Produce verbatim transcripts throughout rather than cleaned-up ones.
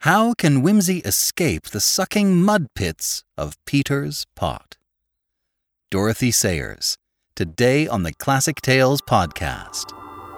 How can Whimsy escape the sucking mud pits of Peter's pot? Dorothy Sayers, today on the Classic Tales podcast.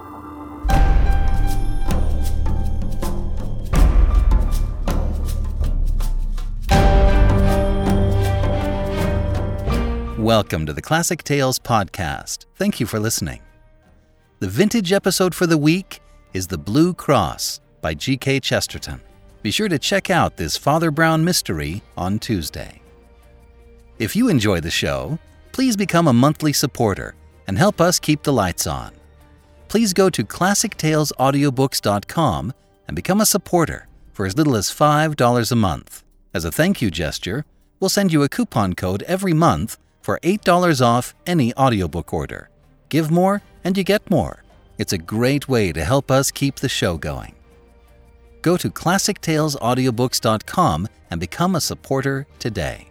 Welcome to the Classic Tales podcast. Thank you for listening. The vintage episode for the week is The Blue Cross by G K Chesterton. Be sure to check out this Father Brown mystery on Tuesday. If you enjoy the show, please become a monthly supporter and help us keep the lights on. Please go to classic tales audiobooks dot com and become a supporter for as little as five dollars a month. As a thank you gesture, we'll send you a coupon code every month for eight dollars off any audiobook order. Give more and you get more. It's a great way to help us keep the show going. Go to classic tales audiobooks dot com and become a supporter today.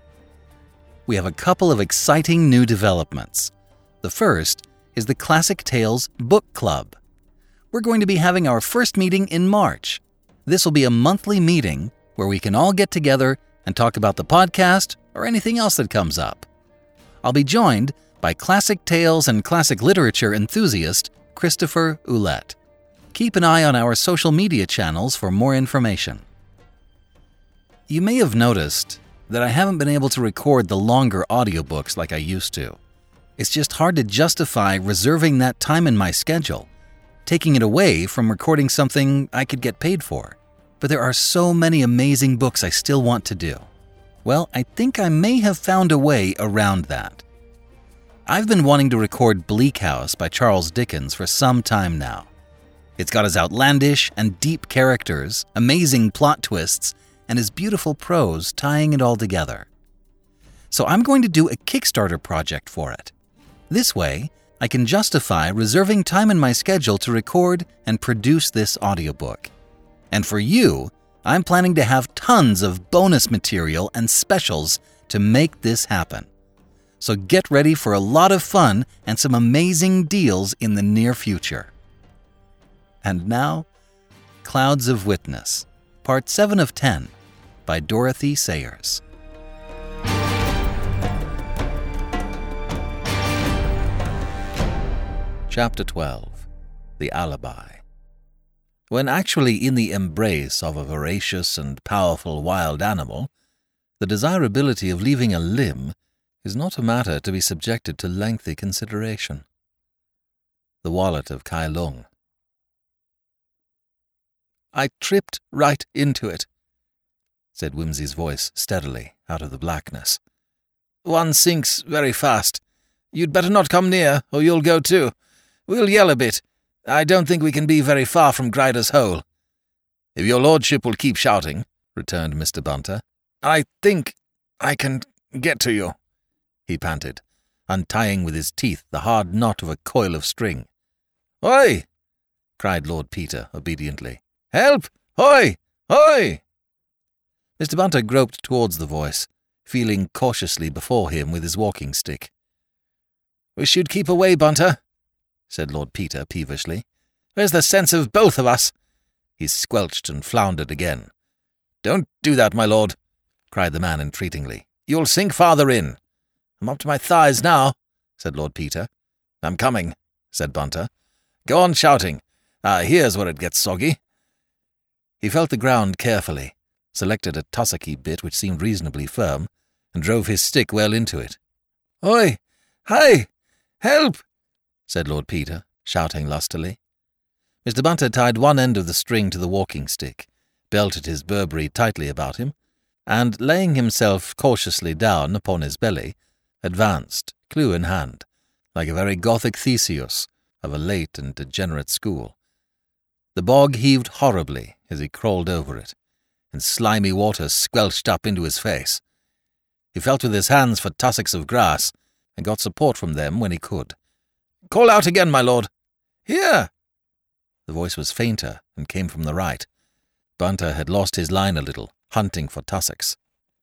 We have a couple of exciting new developments. The first is the Classic Tales Book Club. We're going to be having our first meeting in March. This will be a monthly meeting where we can all get together and talk about the podcast or anything else that comes up. I'll be joined by classic tales and classic literature enthusiast Christopher Ouellette. Keep an eye on our social media channels for more information. You may have noticed that I haven't been able to record the longer audiobooks like I used to. It's just hard to justify reserving that time in my schedule, taking it away from recording something I could get paid for. But there are so many amazing books I still want to do. Well, I think I may have found a way around that. I've been wanting to record Bleak House by Charles Dickens for some time now. It's got his outlandish and deep characters, amazing plot twists, and his beautiful prose tying it all together. So I'm going to do a Kickstarter project for it. This way, I can justify reserving time in my schedule to record and produce this audiobook. And for you, I'm planning to have tons of bonus material and specials to make this happen. So get ready for a lot of fun and some amazing deals in the near future. And now, Clouds of Witness, Part seven of ten, by Dorothy Sayers. Chapter twelve. The Alibi. When actually in the embrace of a voracious and powerful wild animal, the desirability of leaving a limb is not a matter to be subjected to lengthy consideration. The Wallet of Kai Lung. "I tripped right into it," said Whimsy's voice steadily out of the blackness. "One sinks very fast. You'd better not come near, or you'll go too. We'll yell a bit. I don't think we can be very far from Grider's Hole." "If your lordship will keep shouting," returned Mister Bunter. "I think I can get to you," he panted, untying with his teeth the hard knot of a coil of string. "Oi!" cried Lord Peter obediently. "Help! Hoi! Hoi!" Mister Bunter groped towards the voice, feeling cautiously before him with his walking stick. "Wish you'd keep away, Bunter," said Lord Peter peevishly. "Where's the sense of both of us?" He squelched and floundered again. "Don't do that, my lord," cried the man entreatingly. "You'll sink farther in." "I'm up to my thighs now," said Lord Peter. "I'm coming," said Bunter. "Go on shouting. Ah, here's where it gets soggy." He felt the ground carefully, selected a tussocky bit which seemed reasonably firm, and drove his stick well into it. "Oi! Hi! Help!" said Lord Peter, shouting lustily. Mister Bunter tied one end of the string to the walking stick, belted his Burberry tightly about him, and, laying himself cautiously down upon his belly, advanced, clue in hand, like a very Gothic Theseus of a late and degenerate school. The bog heaved horribly as he crawled over it, and slimy water squelched up into his face. He felt with his hands for tussocks of grass, and got support from them when he could. "Call out again, my lord." "Here!" The voice was fainter and came from the right. Bunter had lost his line a little, hunting for tussocks.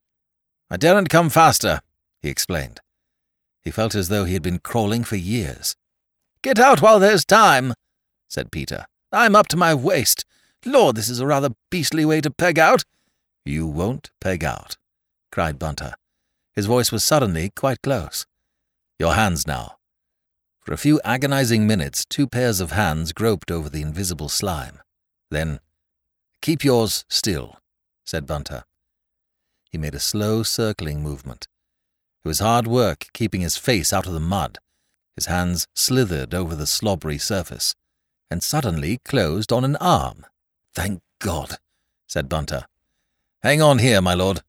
"I daren't come faster," he explained. He felt as though he had been crawling for years. "Get out while there's time," said Peter. "I'm up to my waist. Lord, this is a rather beastly way to peg out." "You won't peg out," cried Bunter. His voice was suddenly quite close. "Your hands now." For a few agonizing minutes, two pairs of hands groped over the invisible slime. Then, "Keep yours still," said Bunter. He made a slow circling movement. It was hard work keeping his face out of the mud. His hands slithered over the slobbery surface, and suddenly closed on an arm. "Thank God," said Bunter. "Hang on here, my lord."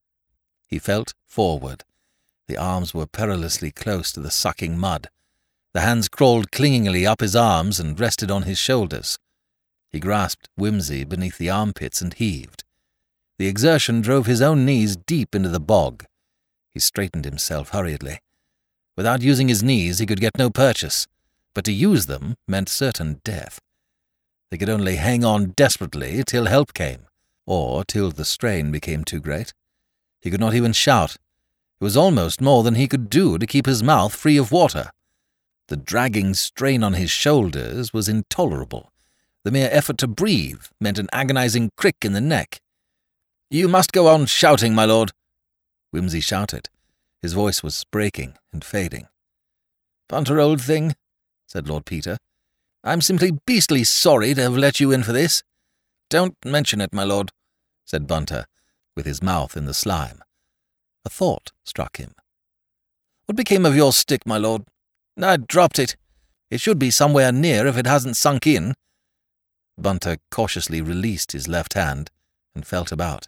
He felt forward. The arms were perilously close to the sucking mud. The hands crawled clingingly up his arms and rested on his shoulders. He grasped Whimsy beneath the armpits and heaved. The exertion drove his own knees deep into the bog. He straightened himself hurriedly. Without using his knees he could get no purchase, but to use them meant certain death. They could only hang on desperately till help came, or till the strain became too great. He could not even shout. It was almost more than he could do to keep his mouth free of water. The dragging strain on his shoulders was intolerable. The mere effort to breathe meant an agonizing crick in the neck. "You must go on shouting, my lord," Whimsy shouted. His voice was breaking and fading. "Bunter, old thing," said Lord Peter, "I'm simply beastly sorry to have let you in for this." "Don't mention it, my lord," said Bunter, with his mouth in the slime. A thought struck him. "What became of your stick, my lord?" "I dropped it. It should be somewhere near if it hasn't sunk in." Bunter cautiously released his left hand and felt about.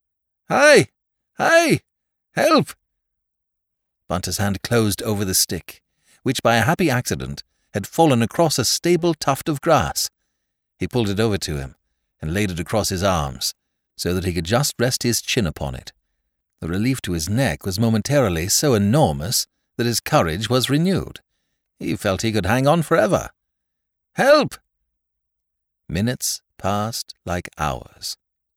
"Hi! Hi! Help!" Bunter's hand closed over the stick, which by a happy accident had fallen across a stable tuft of grass. He pulled it over to him and laid it across his arms, so that he could just rest his chin upon it. The relief to his neck was momentarily so enormous that his courage was renewed. He felt he could hang on forever. "Help!" Minutes passed like hours.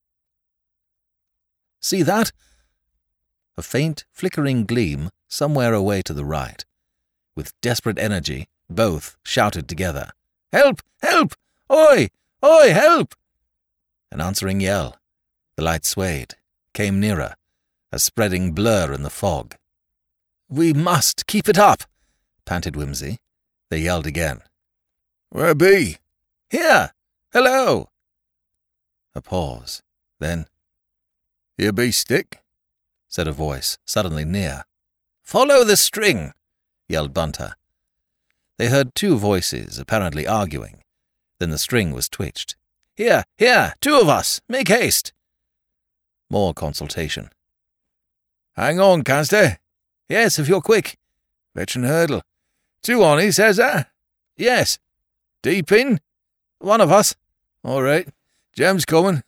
"See that?" A faint, flickering gleam somewhere away to the right. With desperate energy, both shouted together, "Help! Help! Oi! Oi! Help!" An answering yell. The light swayed, came nearer, a spreading blur in the fog. "We must keep it up," panted Whimsy. They yelled again. "Where be?" "Here! Hello!" A pause. Then, "Here be stick," said a voice suddenly near. "Follow the string!" yelled Bunter. They heard two voices apparently arguing. Then the string was twitched. "Here, here, two of us! Make haste!" More consultation. "Hang on, canst thou?" "Yes, if you're quick." "Fetch an hurdle. Two on, he says that?" "Yes." "Deep in?" "One of us." "All right. Jem's coming."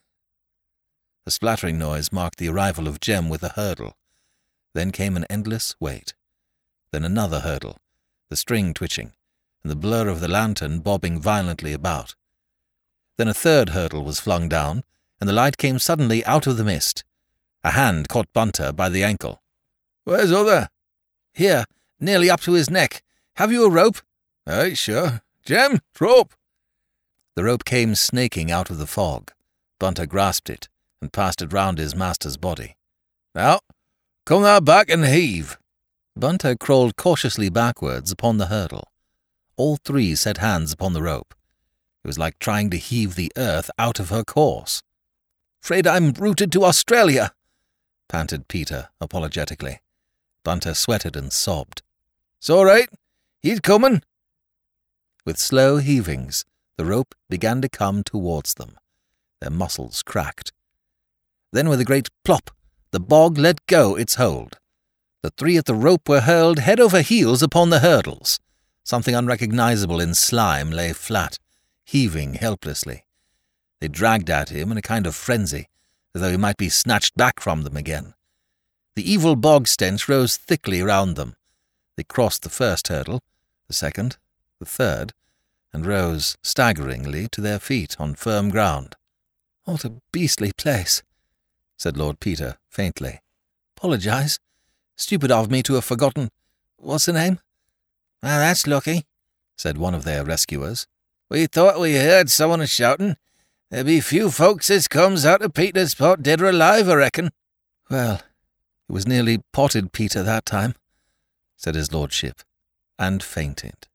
A splattering noise marked the arrival of Jem with a hurdle. Then came an endless wait. Then another hurdle, the string twitching, and the blur of the lantern bobbing violently about. Then a third hurdle was flung down, and the light came suddenly out of the mist. A hand caught Bunter by the ankle. "Where's other?" "Here, nearly up to his neck. Have you a rope?" "Aye, sure. Jem, rope." The rope came snaking out of the fog. Bunter grasped it and passed it round his master's body. "Now, come thou back and heave." Bunter crawled cautiously backwards upon the hurdle. All three set hands upon the rope. It was like trying to heave the earth out of her course. "Afraid I'm rooted to Australia," panted Peter apologetically. Bunter sweated and sobbed. "It's all right. He's coming." With slow heavings, the rope began to come towards them. Their muscles cracked. Then with a great plop, the bog let go its hold. The three at the rope were hurled head over heels upon the hurdles. Something unrecognizable in slime lay flat, heaving helplessly. They dragged at him in a kind of frenzy, as though he might be snatched back from them again. The evil bog stench rose thickly round them. They crossed the first hurdle, the second, the third, and rose staggeringly to their feet on firm ground. "What a beastly place," said Lord Peter faintly. "Apologize. Stupid of me to have forgotten. What's the name?" "Ah, that's lucky," said one of their rescuers. "We thought we heard someone shouting, There be few folks as comes out of Peter's pot dead or alive, I reckon." "Well, it was nearly potted Peter that time," said his lordship, and fainted.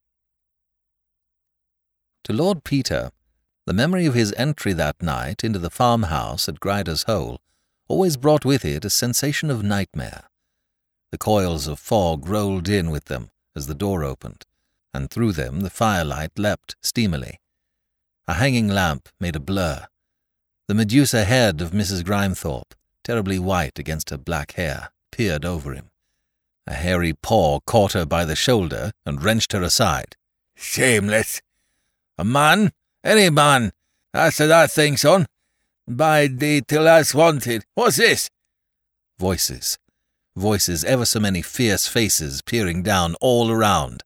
To Lord Peter, the memory of his entry that night into the farmhouse at Grider's Hole always brought with it a sensation of nightmare. The coils of fog rolled in with them as the door opened, and through them the firelight leapt steamily. A hanging lamp made a blur. The Medusa head of Missus Grimethorpe, terribly white against her black hair, peered over him. A hairy paw caught her by the shoulder and wrenched her aside. "Shameless! A man? Any man? That's a that thing, son. Bide thee till that's wanted. What's this?" Voices. Voices, ever so many fierce faces peering down all around.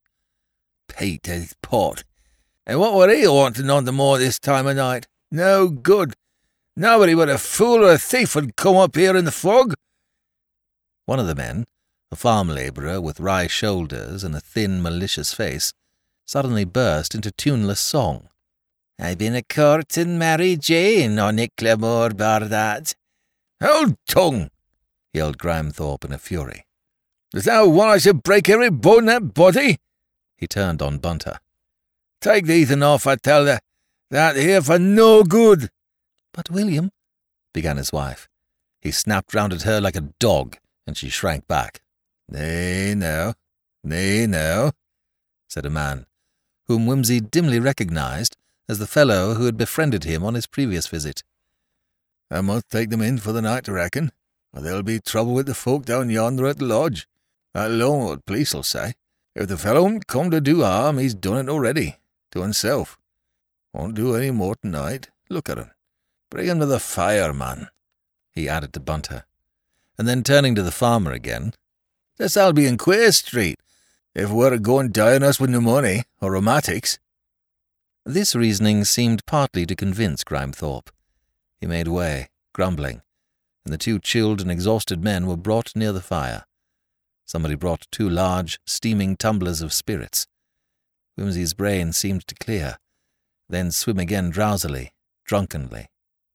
Peter's pot. And what were he wanting on the moor this time of night? No good. Nobody but a fool or a thief would come up here in the fog. One of the men, a farm labourer with wry shoulders and a thin, malicious face, suddenly burst into tuneless song. "I've been a courting Mary Jane on Nicklemore bar that." "Hold tongue!" yelled Grimethorpe in a fury. "Does thou want I should break every bone in that body?" He turned on Bunter. "Take the Ethan off, I tell thee. That here for no good." "But William," began his wife. He snapped round at her like a dog, and she shrank back. "Nay, no, nay, no," said a man, whom Whimsy dimly recognised as the fellow who had befriended him on his previous visit. "I must take them in for the night, I reckon, or there'll be trouble with the folk down yonder at the lodge. That alone what the police'll say. If the fellow won't come to do harm, he's done it already, to himself. Won't do any more tonight. Look at him. Bring him to the fire, man," he added to Bunter, and then turning to the farmer again, "This I'll be in Queer Street, if we're a going dying us with pneumonia or rheumatics." This reasoning seemed partly to convince Grimethorpe. He made way, grumbling, and the two chilled and exhausted men were brought near the fire. Somebody brought two large, steaming tumblers of spirits. Whimsy's brain seemed to clear, then swim again drowsily, drunkenly.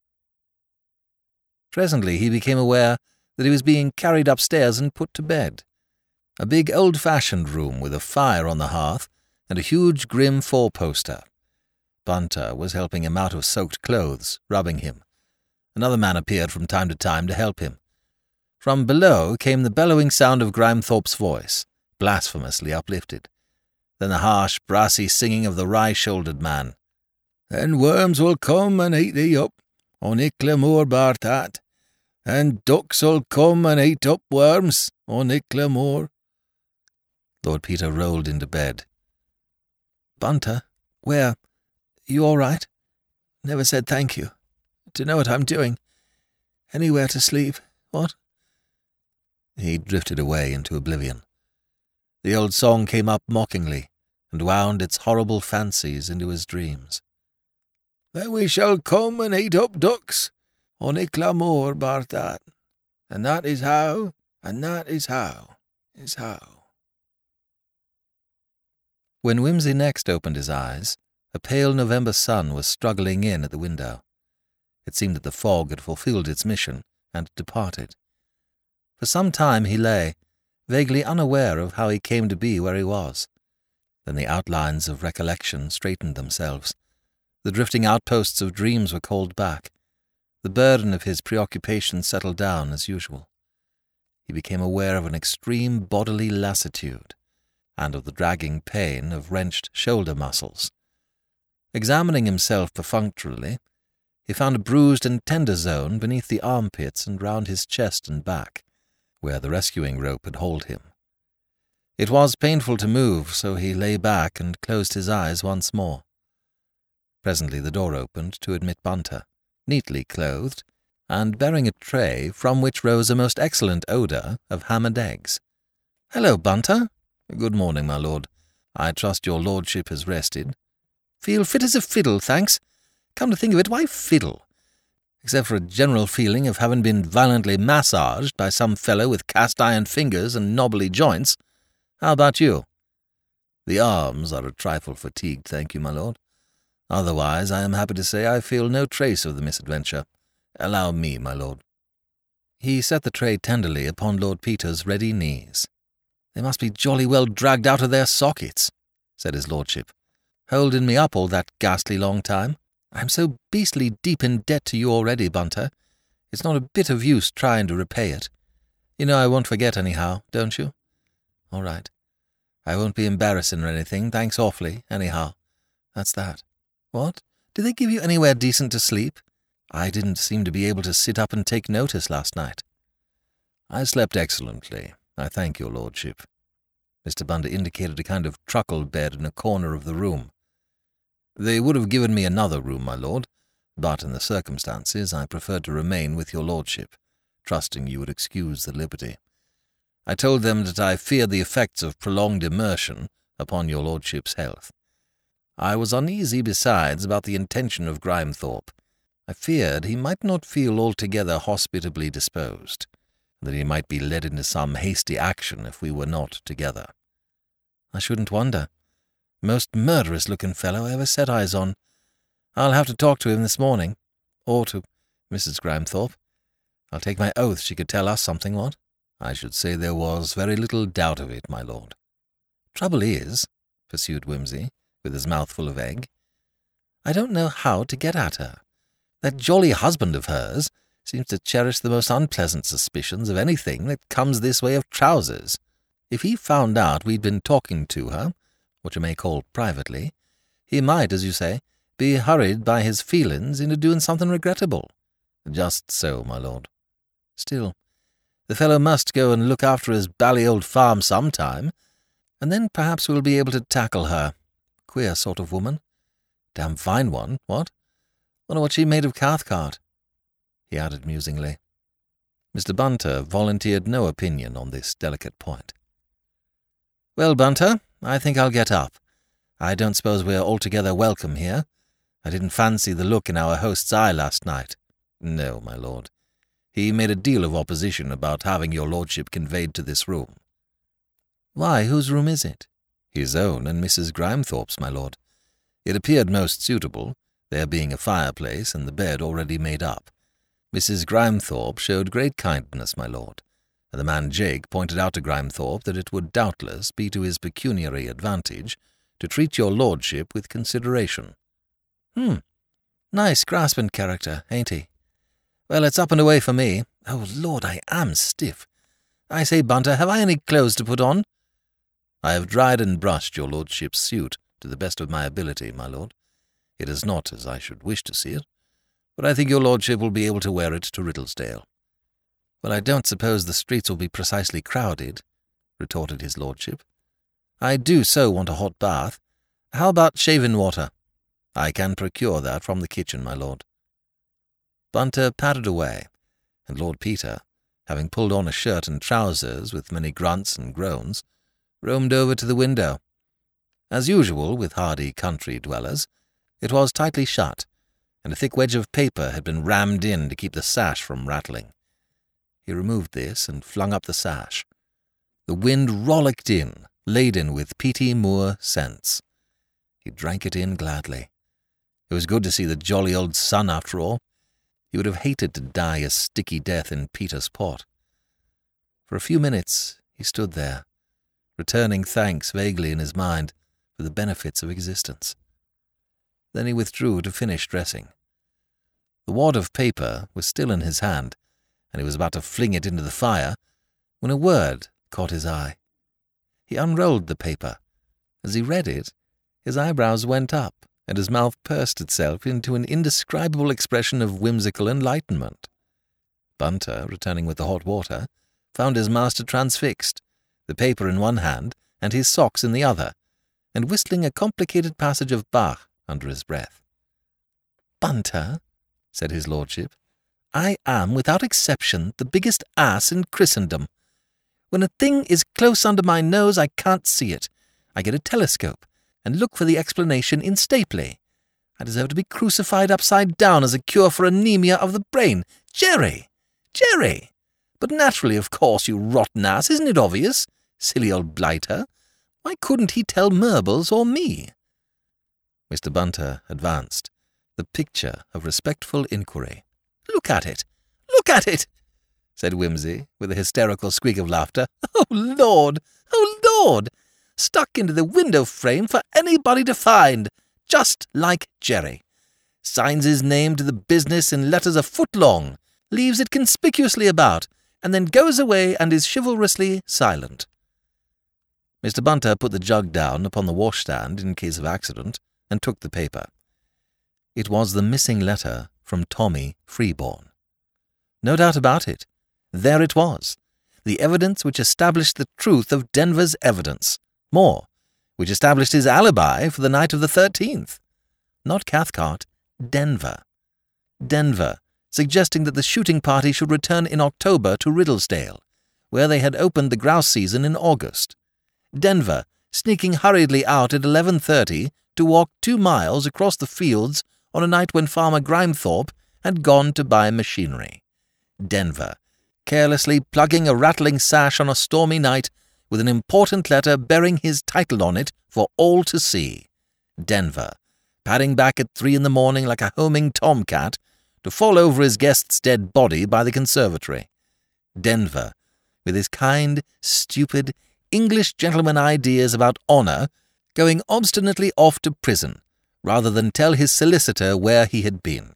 Presently he became aware that he was being carried upstairs and put to bed. A big old-fashioned room with a fire on the hearth and a huge grim four-poster. Bunter was helping him out of soaked clothes, rubbing him. Another man appeared from time to time to help him. From below came the bellowing sound of Grimethorpe's voice, blasphemously uplifted. Then the harsh, brassy singing of the wry-shouldered man. "And worms will come and eat thee up, on Nicklemore bar that, and ducks'll come and eat up worms, on Nicklemore." Lord Peter rolled into bed. "Bunter, where? You all right? Never said thank you. To know what I'm doing. Anywhere to sleep, what?" He drifted away into oblivion. The old song came up mockingly, and wound its horrible fancies into his dreams. "Then we shall come and eat up ducks, on Nicklemore bar that, and that is how, and that is how, is how." When Whimsy next opened his eyes, a pale November sun was struggling in at the window. It seemed that the fog had fulfilled its mission and departed. For some time he lay, vaguely unaware of how he came to be where he was. Then the outlines of recollection straightened themselves. The drifting outposts of dreams were called back. The burden of his preoccupation settled down as usual. He became aware of an extreme bodily lassitude, and of the dragging pain of wrenched shoulder muscles. Examining himself perfunctorily, he found a bruised and tender zone beneath the armpits and round his chest and back, where the rescuing rope had hauled him. It was painful to move, so he lay back and closed his eyes once more. Presently the door opened to admit Bunter, neatly clothed, and bearing a tray from which rose a most excellent odour of ham and eggs. "Hello, Bunter." "Good morning, my lord. I trust your lordship has rested." "Feel fit as a fiddle, thanks. Come to think of it, why fiddle? Except for a general feeling of having been violently massaged by some fellow with cast-iron fingers and knobbly joints. How about you?" "The arms are a trifle fatigued, thank you, my lord. Otherwise, I am happy to say I feel no trace of the misadventure. Allow me, my lord." He set the tray tenderly upon Lord Peter's ready knees. "They must be jolly well dragged out of their sockets," said his lordship, "holding me up all that ghastly long time. I'm so beastly deep in debt to you already, Bunter. It's not a bit of use trying to repay it. You know I won't forget anyhow, don't you? All right. I won't be embarrassing or anything, thanks awfully, anyhow. That's that. What? Did they give you anywhere decent to sleep? I didn't seem to be able to sit up and take notice last night." "I slept excellently, I thank your lordship." Mister Bunter indicated a kind of truckle bed in a corner of the room. "They would have given me another room, my lord, but in the circumstances I preferred to remain with your lordship, trusting you would excuse the liberty. I told them that I feared the effects of prolonged immersion upon your lordship's health. I was uneasy, besides, about the intention of Grimethorpe. I feared he might not feel altogether hospitably disposed, and that he might be led into some hasty action if we were not together." "I shouldn't wonder. Most murderous-looking fellow I ever set eyes on. I'll have to talk to him this morning, or to Missus Grimethorpe. I'll take my oath she could tell us something, what?" "I should say there was very little doubt of it, my lord." "Trouble is," pursued Wimsey, with his mouth full of egg, "I don't know how to get at her. That jolly husband of hers seems to cherish the most unpleasant suspicions of anything that comes this way of trousers. If he found out we'd been talking to her, what you may call privately, he might, as you say, be hurried by his feelings into doing something regrettable." "Just so, my lord." "Still, the fellow must go and look after his bally old farm some time, and then perhaps we'll be able to tackle her. Queer sort of woman. Damn fine one, what? Wonder what she made of Cathcart," he added musingly. Mister Bunter volunteered no opinion on this delicate point. "Well, Bunter, I think I'll get up. I don't suppose we're altogether welcome here. I didn't fancy the look in our host's eye last night." "No, my lord. He made a deal of opposition about having your lordship conveyed to this room." "Why, whose room is it?" "His own and Missus Grimethorpe's, my lord. It appeared most suitable, there being a fireplace and the bed already made up. Missus Grimethorpe showed great kindness, my lord, and the man Jake pointed out to Grimethorpe that it would doubtless be to his pecuniary advantage to treat your lordship with consideration." "Hmm. Nice grasping character, ain't he? Well, it's up and away for me. Oh, Lord, I am stiff. I say, Bunter, have I any clothes to put on?" "I have dried and brushed your lordship's suit to the best of my ability, my lord. It is not as I should wish to see it, but I think your lordship will be able to wear it to Riddlesdale." "Well, I don't suppose the streets will be precisely crowded," retorted his lordship. "I do so want a hot bath. How about shaving water?" "I can procure that from the kitchen, my lord." Bunter pattered away, and Lord Peter, having pulled on a shirt and trousers with many grunts and groans, roamed over to the window. As usual with hardy country dwellers, it was tightly shut, and a thick wedge of paper had been rammed in to keep the sash from rattling. He removed this and flung up the sash. The wind rollicked in, laden with peaty moor scents. He drank it in gladly. It was good to see the jolly old sun after all. He would have hated to die a sticky death in Peter's pot. For a few minutes he stood there, returning thanks vaguely in his mind for the benefits of existence. Then he withdrew to finish dressing. The wad of paper was still in his hand, and he was about to fling it into the fire, when a word caught his eye. He unrolled the paper. As he read it, his eyebrows went up, and his mouth pursed itself into an indescribable expression of whimsical enlightenment. Bunter, returning with the hot water, found his master transfixed, the paper in one hand and his socks in the other, and whistling a complicated passage of Bach under his breath. "Bunter," said his lordship, "I am, without exception, the biggest ass in Christendom. When a thing is close under my nose, I can't see it. I get a telescope and look for the explanation in Stapley. I deserve to be crucified upside down as a cure for anemia of the brain. Jerry! Jerry! But naturally, of course, you rotten ass, isn't it obvious? Silly old blighter. Why couldn't he tell Murbles or me?" Mister Bunter advanced, the picture of respectful inquiry. "Look at it! Look at it!" said Wimsey, with a hysterical squeak of laughter. "Oh, Lord! Oh, Lord! Stuck into the window frame for anybody to find, just like Jerry. Signs his name to the business in letters a foot long, leaves it conspicuously about, and then goes away and is chivalrously silent." Mister Bunter put the jug down upon the washstand in case of accident and took the paper. It was the missing letter from Tommy Freeborn. No doubt about it. There it was, the evidence which established the truth of Denver's evidence. More, which established his alibi for the night of the thirteenth. Not Cathcart, Denver. Denver, suggesting that the shooting party should return in October to Riddlesdale, where they had opened the grouse season in August. Denver, sneaking hurriedly out at eleven thirty to walk two miles across the fields on a night when Farmer Grimethorpe had gone to buy machinery. Denver, carelessly plugging a rattling sash on a stormy night with an important letter bearing his title on it for all to see. Denver, padding back at three in the morning like a homing tomcat to fall over his guest's dead body by the conservatory. Denver, with his kind, stupid, English gentleman ideas about honour, going obstinately off to prison, rather than tell his solicitor where he had been.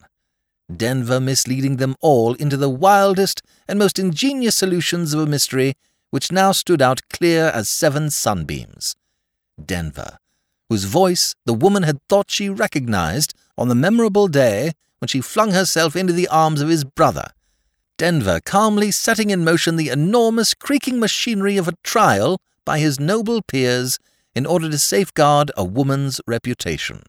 Denver misleading them all into the wildest and most ingenious solutions of a mystery which now stood out clear as seven sunbeams. Denver, whose voice the woman had thought she recognized on the memorable day when she flung herself into the arms of his brother. Denver calmly setting in motion the enormous creaking machinery of a trial by his noble peers in order to safeguard a woman's reputation.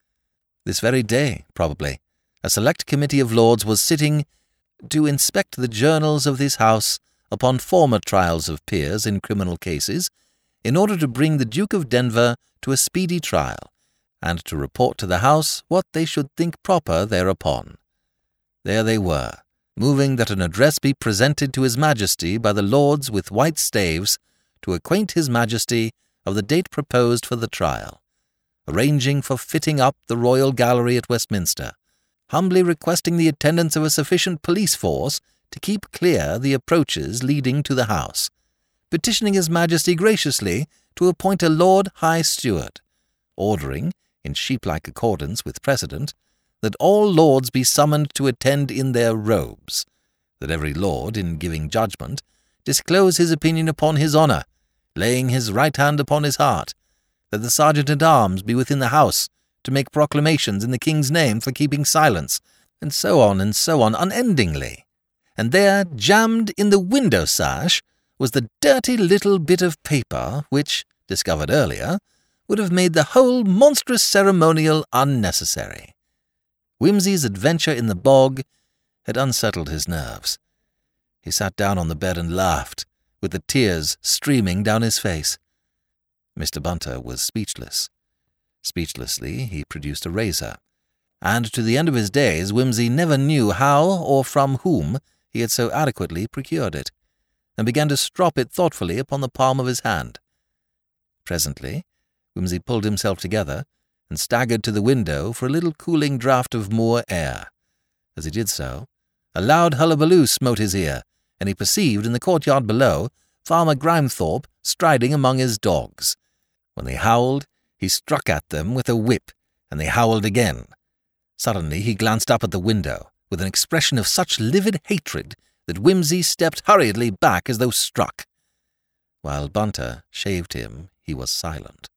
This very day, probably, a select committee of lords was sitting to inspect the journals of this House upon former trials of peers in criminal cases, in order to bring the Duke of Denver to a speedy trial, and to report to the House what they should think proper thereupon. There they were, moving that an address be presented to His Majesty by the Lords with white staves, to acquaint His Majesty of the date proposed for the trial, arranging for fitting up the Royal Gallery at Westminster, humbly requesting the attendance of a sufficient police force to keep clear the approaches leading to the house, petitioning His Majesty graciously to appoint a Lord High Steward, ordering, in sheep-like accordance with precedent, that all lords be summoned to attend in their robes, that every lord, in giving judgment, disclose his opinion upon his honour, laying his right hand upon his heart, that the sergeant-at-arms be within the house to make proclamations in the king's name for keeping silence, and so on and so on unendingly. And there, jammed in the window-sash, was the dirty little bit of paper which, discovered earlier, would have made the whole monstrous ceremonial unnecessary. Wimsey's adventure in the bog had unsettled his nerves. He sat down on the bed and laughed, with the tears streaming down his face. Mister Bunter was speechless. Speechlessly he produced a razor, and to the end of his days Wimsey never knew how or from whom he had so adequately procured it, and began to strop it thoughtfully upon the palm of his hand. Presently Wimsey pulled himself together and staggered to the window for a little cooling draught of moor air. As he did so, a loud hullabaloo smote his ear, and he perceived in the courtyard below Farmer Grimethorpe striding among his dogs. When they howled, he struck at them with a whip, and they howled again. Suddenly he glanced up at the window, with an expression of such livid hatred that Wimsey stepped hurriedly back as though struck. While Bunter shaved him, he was silent.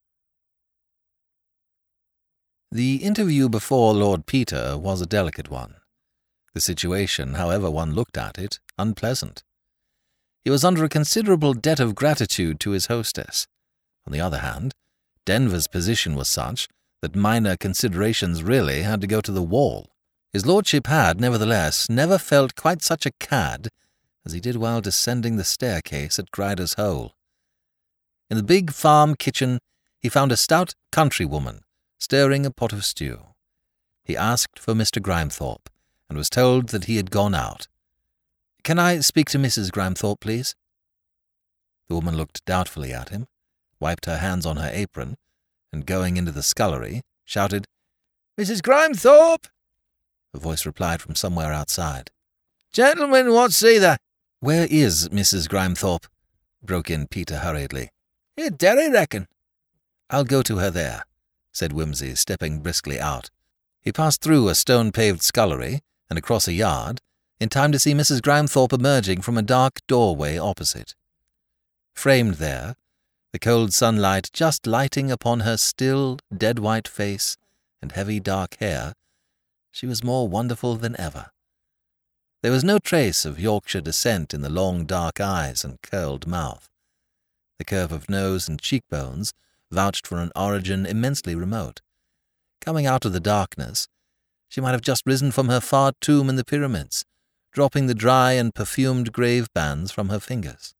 The interview before Lord Peter was a delicate one. The situation, however one looked at it, unpleasant. He was under a considerable debt of gratitude to his hostess. On the other hand, Denver's position was such that minor considerations really had to go to the wall. His lordship had, nevertheless, never felt quite such a cad as he did while descending the staircase at Grider's Hole. In the big farm kitchen he found a stout countrywoman stirring a pot of stew. He asked for Mister Grimethorpe, and was told that he had gone out. "Can I speak to Missus Grimethorpe, please?" The woman looked doubtfully at him, wiped her hands on her apron, and going into the scullery, shouted, Missus Grimethorpe!" a voice replied from somewhere outside. "Gentlemen want to see the—" "Where is Missus Grimethorpe?" broke in Peter hurriedly. "In Derry, reckon." "I'll go to her there," said Wimsey, stepping briskly out. He passed through a stone-paved scullery and across a yard, in time to see Missus Grimethorpe emerging from a dark doorway opposite. Framed there, the cold sunlight just lighting upon her still, dead-white face and heavy dark hair, she was more wonderful than ever. There was no trace of Yorkshire descent in the long dark eyes and curled mouth. The curve of nose and cheekbones vouched for an origin immensely remote. Coming out of the darkness, she might have just risen from her far tomb in the pyramids, dropping the dry and perfumed grave bands from her fingers.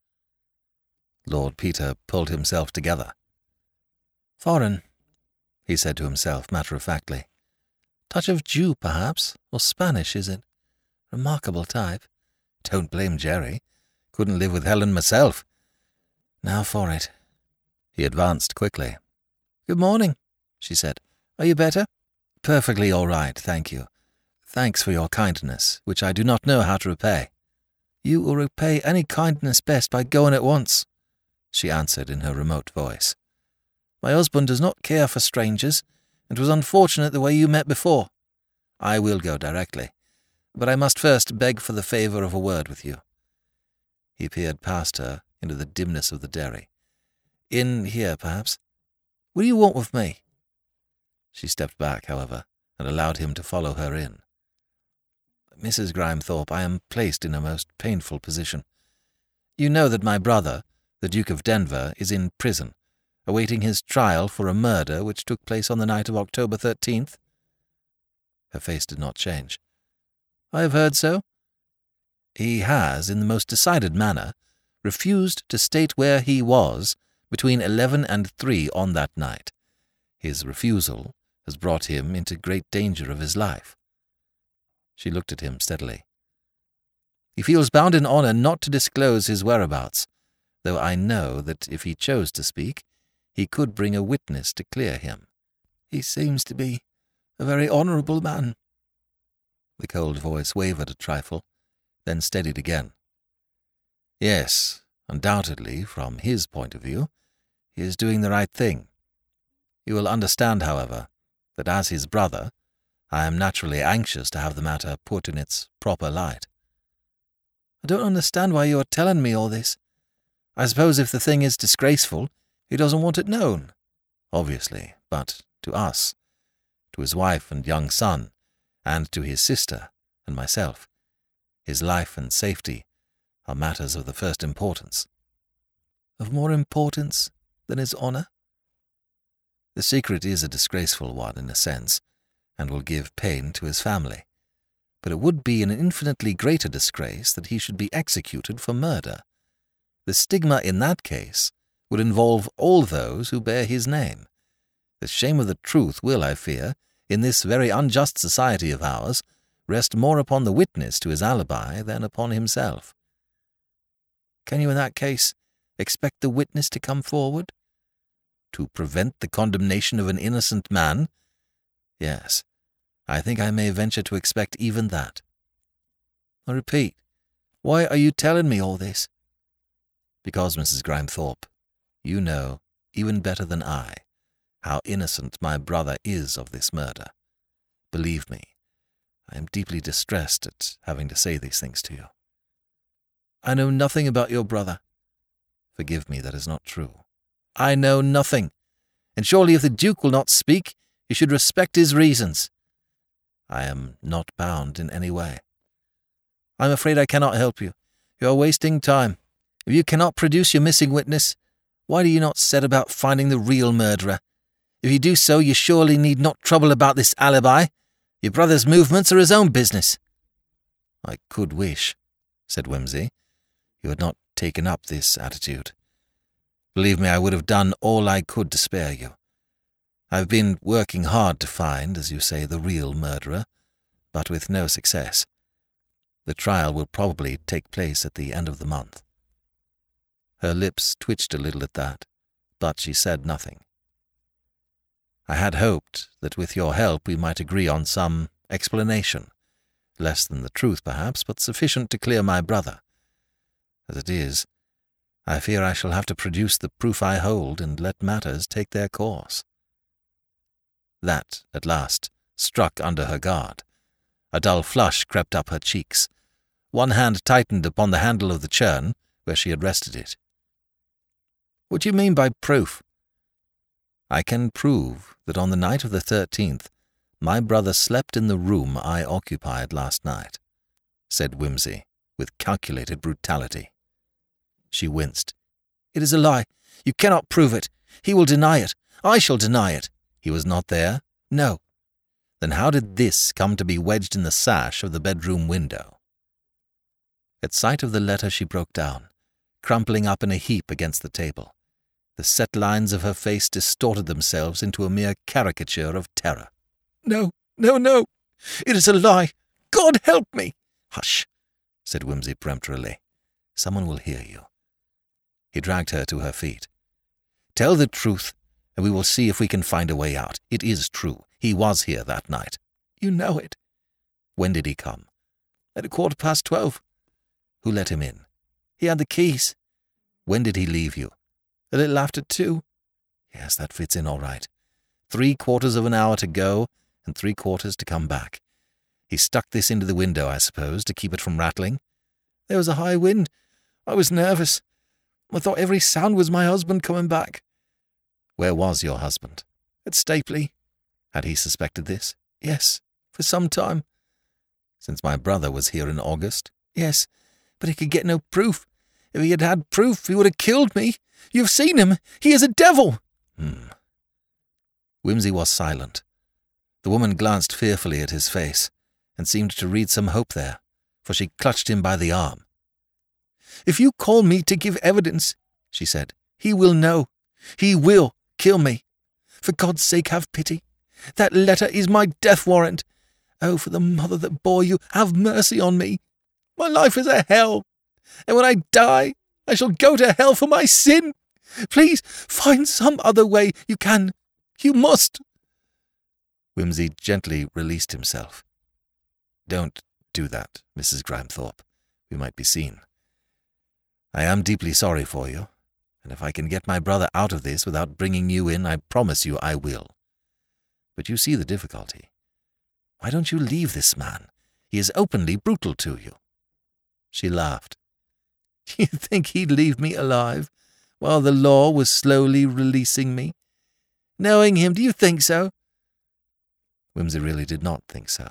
Lord Peter pulled himself together. "Foreign," he said to himself matter-of-factly. "Touch of Jew, perhaps, or Spanish, is it? Remarkable type. Don't blame Jerry. Couldn't live with Helen myself. Now for it." He advanced quickly. "Good morning," she said. "Are you better?" "Perfectly all right, thank you. Thanks for your kindness, which I do not know how to repay." "You will repay any kindness best by going at once," she answered in her remote voice. "My husband does not care for strangers, and it was unfortunate the way you met before. I will go directly, but I must first beg for the favour of a word with you." He peered past her into the dimness of the dairy. "In here, perhaps. What do you want with me?" She stepped back, however, and allowed him to follow her in. "Missus Grimethorpe, I am placed in a most painful position. You know that my brother, the Duke of Denver, is in prison, awaiting his trial for a murder which took place on the night of October thirteenth? Her face did not change. "I have heard so." "He has, in the most decided manner, refused to state where he was between eleven and three on that night. His refusal has brought him into great danger of his life." She looked at him steadily. "He feels bound in honour not to disclose his whereabouts, though I know that if he chose to speak, he could bring a witness to clear him." "He seems to be a very honourable man." The cold voice wavered a trifle, then steadied again. "Yes, undoubtedly, from his point of view, he is doing the right thing. You will understand, however, that as his brother, I am naturally anxious to have the matter put in its proper light." "I don't understand why you are telling me all this. I suppose if the thing is disgraceful, he doesn't want it known." "Obviously, but to us, to his wife and young son, and to his sister and myself, his life and safety are matters of the first importance." "Of more importance than his honour?" "The secret is a disgraceful one in a sense, and will give pain to his family. But it would be an infinitely greater disgrace that he should be executed for murder. The stigma in that case would involve all those who bear his name. The shame of the truth will, I fear, in this very unjust society of ours, rest more upon the witness to his alibi than upon himself." "Can you in that case expect the witness to come forward?" "To prevent the condemnation of an innocent man? Yes, I think I may venture to expect even that." "I repeat, why are you telling me all this?" "Because, Missus Grimethorpe, you know, even better than I, how innocent my brother is of this murder. Believe me, I am deeply distressed at having to say these things to you." "I know nothing about your brother." "Forgive me, that is not true." "I know nothing, and surely if the Duke will not speak, you should respect his reasons." "I am not bound in any way." "I'm afraid I cannot help you. You are wasting time. If you cannot produce your missing witness, why do you not set about finding the real murderer? If you do so, you surely need not trouble about this alibi. Your brother's movements are his own business." "I could wish," said Wimsey, "you had not taken up this attitude. Believe me, I would have done all I could to spare you. I've been working hard to find, as you say, the real murderer, but with no success. The trial will probably take place at the end of the month." Her lips twitched a little at that, but she said nothing. I had hoped that with your help we might agree on some explanation, less than the truth perhaps, but sufficient to clear my brother. As it is, I fear I shall have to produce the proof I hold and let matters take their course." That, at last, struck under her guard. A dull flush crept up her cheeks. One hand tightened upon the handle of the churn, where she had rested it. "What do you mean by proof?" "I can prove that on the night of the thirteenth, my brother slept in the room I occupied last night," said Wimsey, with calculated brutality. She winced. "It is a lie. You cannot prove it. He will deny it. I shall deny it." "He was not there?" "No." "Then how did this come to be wedged in the sash of the bedroom window?" At sight of the letter she broke down, crumpling up in a heap against the table. The set lines of her face distorted themselves into a mere caricature of terror. "No, no, no! It is a lie! God help me!" "Hush!" said Wimsey peremptorily. "Someone will hear you." He dragged her to her feet. "Tell the truth, and we will see if we can find a way out. It is true. He was here that night." "You know it." "When did he come?" "At a quarter past twelve." "Who let him in?" "He had the keys." "When did he leave you?" "A little after two." "Yes, that fits in all right. Three quarters of an hour to go, and three quarters to come back. He stuck this into the window, I suppose, to keep it from rattling?" "There was a high wind. I was nervous. I thought every sound was my husband coming back." "Where was your husband?" "At Stapley." "Had he suspected this?" "Yes, for some time." "Since my brother was here in August?" "Yes, but he could get no proof. If he had had proof, he would have killed me. You've seen him. He is a devil." Hmm. Wimsey was silent. The woman glanced fearfully at his face, and seemed to read some hope there, for she clutched him by the arm. "If you call me to give evidence," she said, "he will know. He will kill me. For God's sake, have pity. That letter is my death warrant. Oh, for the mother that bore you, have mercy on me. My life is a hell, and when I die, I shall go to hell for my sin. Please, find some other way. You can. You must." Wimsey gently released himself. "Don't do that, Missus Grimethorpe. We might be seen. I am deeply sorry for you, and if I can get my brother out of this without bringing you in, I promise you I will. But you see the difficulty. Why don't you leave this man? He is openly brutal to you." She laughed. "Do you think he'd leave me alive, while the law was slowly releasing me? Knowing him, do you think so?" Wimsey really did not think so.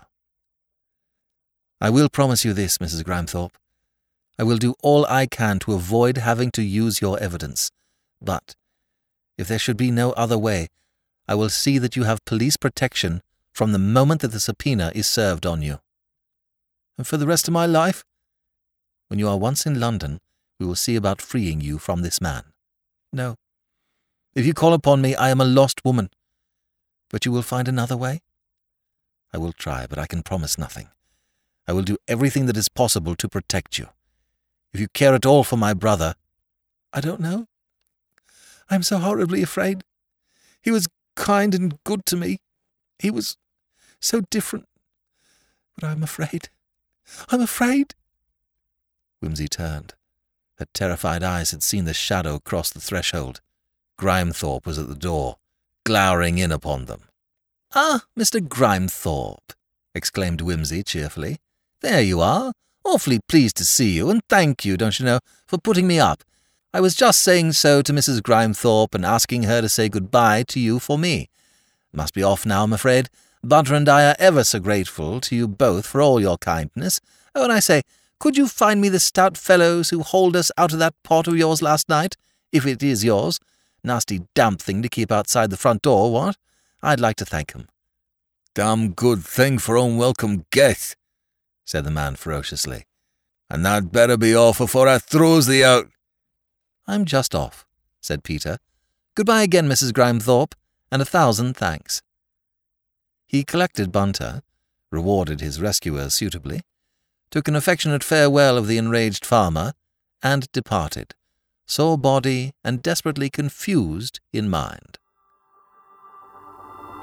"I will promise you this, Missus Grimethorpe. I will do all I can to avoid having to use your evidence, but if there should be no other way, I will see that you have police protection from the moment that the subpoena is served on you." "And for the rest of my life?" "When you are once in London, we will see about freeing you from this man." "No. If you call upon me, I am a lost woman. But you will find another way?" "I will try, but I can promise nothing. I will do everything that is possible to protect you. If you care at all for my brother—" "I don't know. I am so horribly afraid. He was kind and good to me. He was so different. But I'm afraid. I'm afraid." Wimsey turned. Her terrified eyes had seen the shadow cross the threshold. Grimethorpe was at the door, glowering in upon them. "Ah, Mister Grimethorpe," exclaimed Wimsey cheerfully. "There you are. Awfully pleased to see you, and thank you, don't you know, for putting me up. I was just saying so to Missus Grimethorpe and asking her to say good-bye to you for me. Must be off now, I'm afraid. Butter and I are ever so grateful to you both for all your kindness. Oh, and I say, could you find me the stout fellows who hauled us out of that pot of yours last night, if it is yours? Nasty damp thing to keep outside the front door, what? I'd like to thank 'em." "Damn good thing for unwelcome guests," said the man ferociously. "And that better be off afore I throws thee out." "I'm just off," said Peter. "Goodbye again, Missus Grimethorpe, and a thousand thanks." He collected Bunter, rewarded his rescuers suitably, took an affectionate farewell of the enraged farmer, and departed, sore body and desperately confused in mind.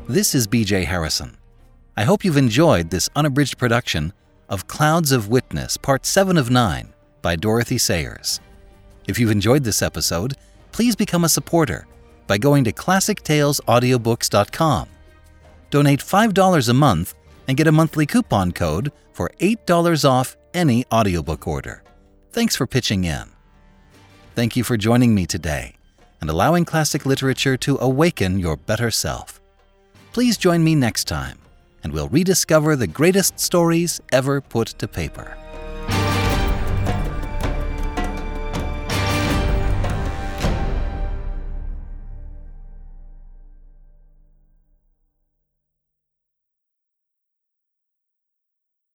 This is B J Harrison. I hope you've enjoyed this unabridged production of Clouds of Witness, Part seven of nine by Dorothy Sayers. If you've enjoyed this episode, please become a supporter by going to classic tales audiobooks dot com. Donate five dollars a month and get a monthly coupon code for eight dollars off any audiobook order. Thanks for pitching in. Thank you for joining me today and allowing classic literature to awaken your better self. Please join me next time, and we'll rediscover the greatest stories ever put to paper.